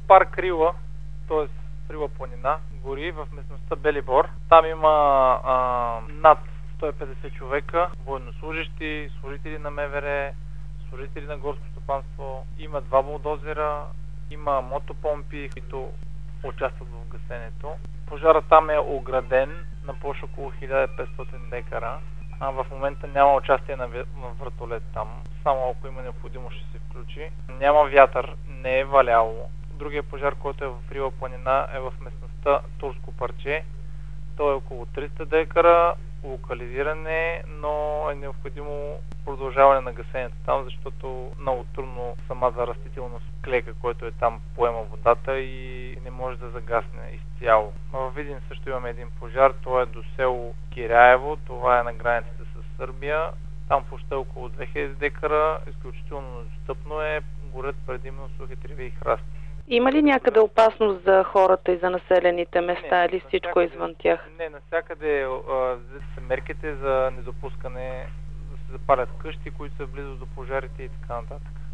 парк Рила, т.е. Рила планина, гори в местността Белибор. Там има над 150 човека, военнослужащи, служители на МВР, служители на горско стопанство. Има 2 булдозера, има мотопомпи, които участват в гасенето. Пожарът там е ограден на площ около 1500 декара. В момента няма участие на вертолет там. Само ако има необходимо ще се включи. Няма вятър, не е валяло. Другия пожар, който е в Рила планина, е в местността Турско парче. Той е около 300 декара, локализиране, но е необходимо продължаване на гасенето там, защото много трудно самата растителност клека, който е там, поема водата и не може да загасне изцяло. В Видин също имаме един пожар, това е до село Киряево, това е на границата с Сърбия. Там площта е около 2000 декара, изключително недостъпно е, горят предимно сухи треви и храсти. Има ли някъде опасност за хората и за населените места или всичко извън тях? Не, навсякъде са мерките за недопускане да се запалят къщи, които са близо до пожарите и така нататък.